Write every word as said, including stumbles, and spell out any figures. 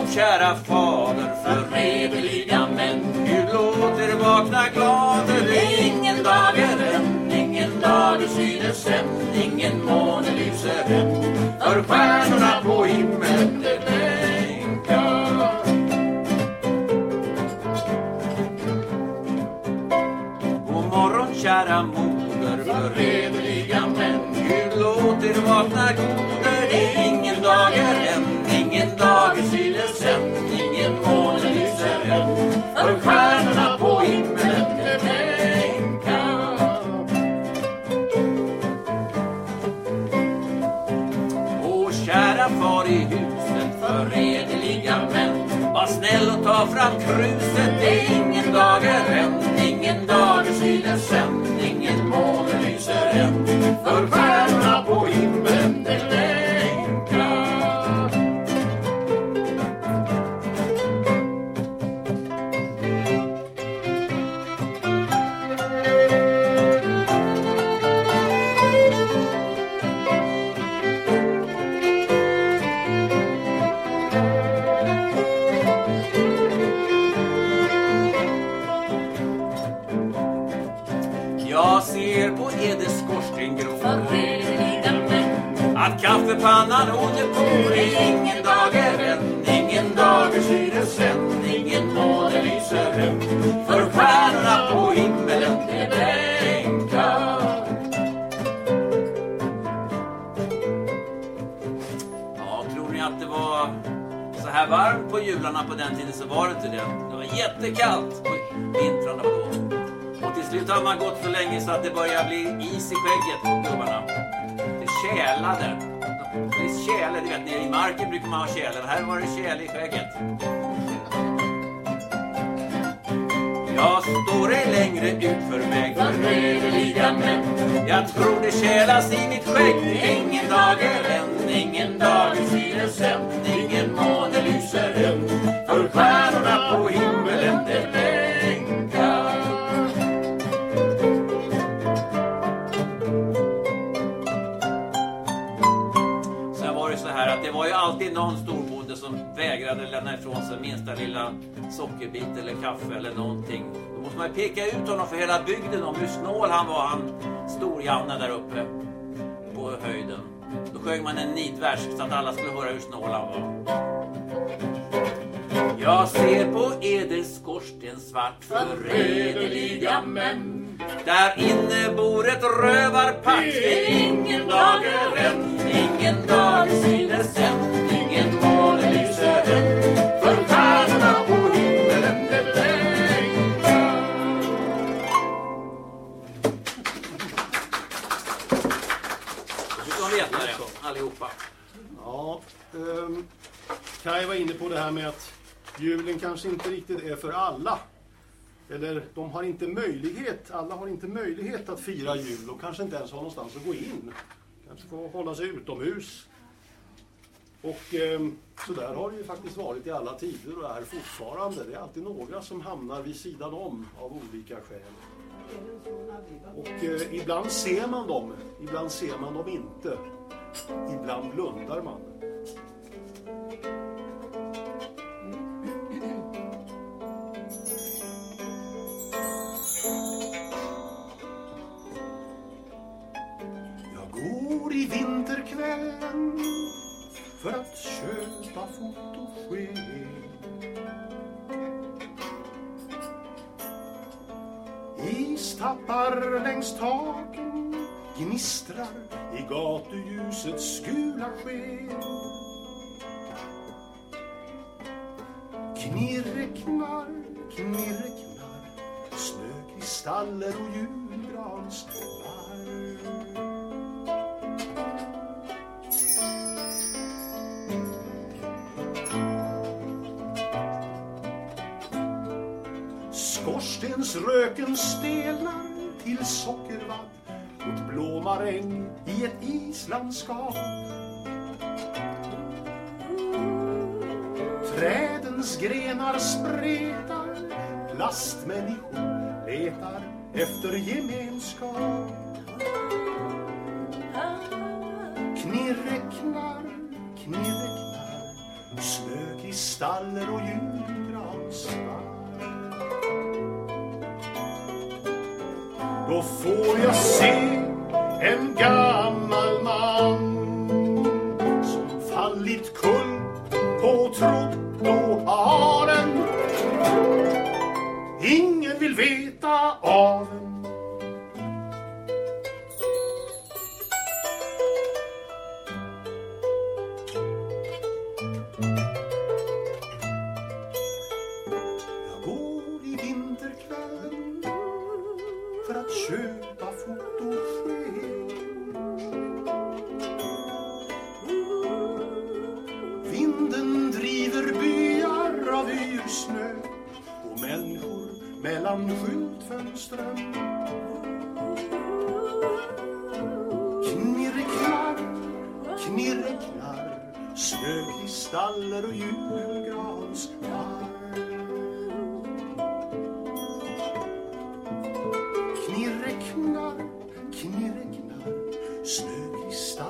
kära fader, för redeliga män. Gud låter vakna glader, ingen dag är än, ingen dag är synes än, ingen måne lyser än, för stjärnorna på himlen det blänkar. God morgon kära moder, för redeliga män. Gud låter vakna goder, ingen dag är än, ingen dag är synes än, ingen måne lyser än, för stjärnorna på himlen det blänkar. Och kära far i huset, för redeliga män, var snäll och ta fram kruset, det är ingen dag är än, ingen dag är synes än, ingen måne lyser än, för stjärnorna på himlen det blänkar. Jag ser på eders skorstengrå att kaffepannan håller på, det är ingen dag är än, ingen dag är synes än, ingen måne lyser än, för stjärnorna på himmelen det blänkar. Ja, tror ni att det var så här varmt på jularna på den tiden, så var det inte det. Det var jättekallt på vintrarna på. Och till slut har man gått så länge så att det börjar bli is i skägget på gubbarna. Det tjälade. Det är tjäle, du vet, nere i marken brukar man ha tjäle. Här var det tjäle i skägget. Jag står ej längre ut för väg för redeliga män. Jag tror det tjälas i mitt skägg. Ingen dag är än, ingen dag är synes än, ingen måne lyser än, för stjärnorna på himmelen det blänkar. Att det var ju alltid någon storbonde som vägrade lämna ifrån sig minsta lilla sockerbit eller kaffe eller någonting. Då måste man ju peka ut honom för hela bygden om hur snål han var, han stor Janne där uppe på höjden. Då sjöng man en nitvers så att alla skulle höra hur snål han var. Jag ser på eders skorsten svart för redeliga män. Där inne bor ett rövarpack. Det är ingen dag är än, ingen dag synes än, ingen måne lyser än, för stjärnorna på himmelen det blänkar. Du kan veta det, allihopa. Ja, um, Kaj var inne på det här med att julen kanske inte riktigt är för alla. Eller de har inte möjlighet, alla har inte möjlighet att fira jul och kanske inte ens har någonstans att gå in. Kanske får hålla sig utomhus. Och eh, så där har det ju faktiskt varit i alla tider och är fortfarande. Det är alltid några som hamnar vid sidan om av olika skäl. Och eh, ibland ser man dem, ibland ser man dem inte. Ibland blundar man. Går i vinterkvällen för att köpa fotogen. Istappar längs taken gnistrar i gatuljusets gula sken. Knirreknar, knirreknar, snökristaller och julgranställar. Skorstensröken stelnar till sockervadd mot blå maräng i ett islandskap. Trädens grenar spretar, plastmänniskor letar efter gemenskap. Knirreknar, knirreknar, snög snökristaller och julgransbarr. Då får jag se en gammal man som fallit kull på trottoaren. Ingen vill veta av en. Jag går i vinterkvällen för att köpa fotogen. Vinden driver byar av yrsnö och människor mellan skyltfönstren. Knirreknar, knirreknar, snökristaller och julgransbarr. Knirreknar, knirreknar, snökristaller